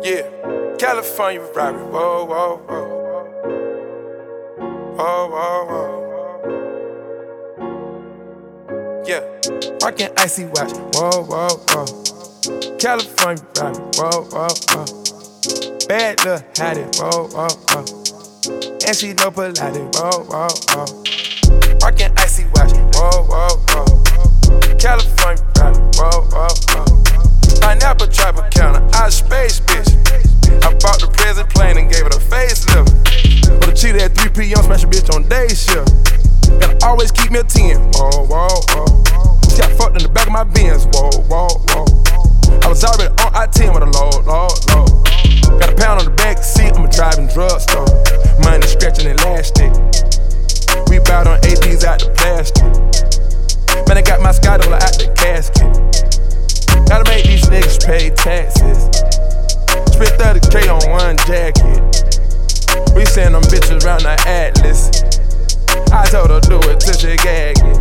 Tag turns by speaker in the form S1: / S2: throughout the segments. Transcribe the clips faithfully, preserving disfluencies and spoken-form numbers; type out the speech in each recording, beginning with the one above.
S1: Yeah, California robbery, whoa, whoa, whoa. Whoa, whoa, whoa. Yeah, rockin' icy watch, whoa, whoa, whoa. California robbery, whoa, whoa, whoa. Bad little hottie, whoa, whoa, whoa. And she know Pilates, whoa, whoa, whoa. Rockin' icy watch, whoa, whoa, whoa. California robbery, whoa, whoa, whoa. Pineapple trapper counter, out of space, bitch. I bought the present plane and gave it a facelift. But the cheetah at three P M, smash a bitch on day shift. Gotta always keep me a ten, whoa, whoa, whoa. She got fucked in the back of my Benz, whoa, whoa, whoa. I was already on I ten with a load, load, load. Got a pound on the back seat, I'm a driving drugstore. Money stretching elastic. We bout on A Ds out the plastic. Man, I got my sky dollar out the casket. Gotta make these niggas pay taxes. Spent thirty K on one jacket. We send them bitches around the Atlas. I told her do it till she gag it.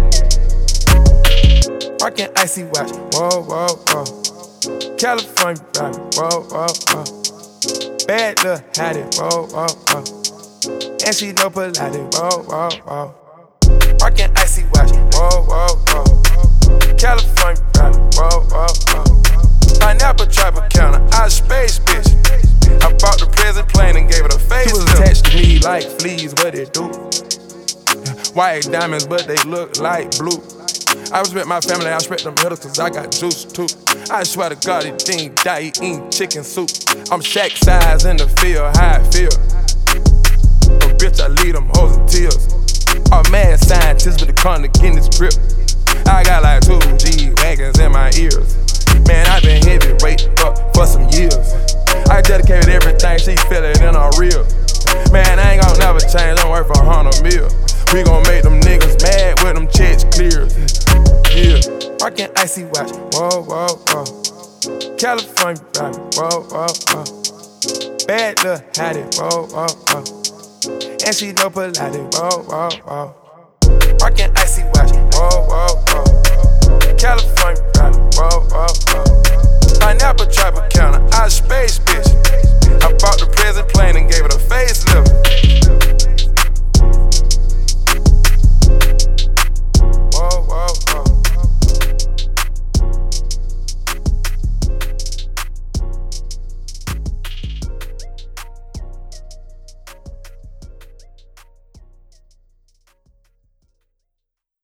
S1: Rockin' icy watch, whoa, whoa, whoa. California robbery, whoa, whoa, whoa. Bad little hottie, whoa, whoa, whoa. And she know Pilates, whoa, whoa, whoa. Rockin' icy watch, whoa, whoa, whoa. California robbery, whoa, whoa, whoa. Pineapple trapper counter, out of space, bitch. I bought the present plane and gave it a face. She was attached to me like fleas, what it do? White diamonds, but they look like blue. I respect my family, I respect them hitters, cause I got juice too. I swear to God, it didn't die, he eating chicken soup. I'm Shaq size in the field, how I feel. But bitch, I lead them hoes in tears. I'm mad scientist with the con to get this grip. I got like two G-Wagons in my ears. Man, I been heavyweight up for some years. I dedicated everything, she feel it in her real. Man, I ain't gon' never change, I'm worth a hundred mil. We gon' make them niggas mad with them checks clear. Yeah, rockin' icy watch, whoa, whoa, whoa. California robbery, whoa, whoa, whoa. Bad little hottie, whoa, whoa, whoa. And she know Pilates, whoa, whoa, whoa. Rockin' icy watch, whoa, whoa,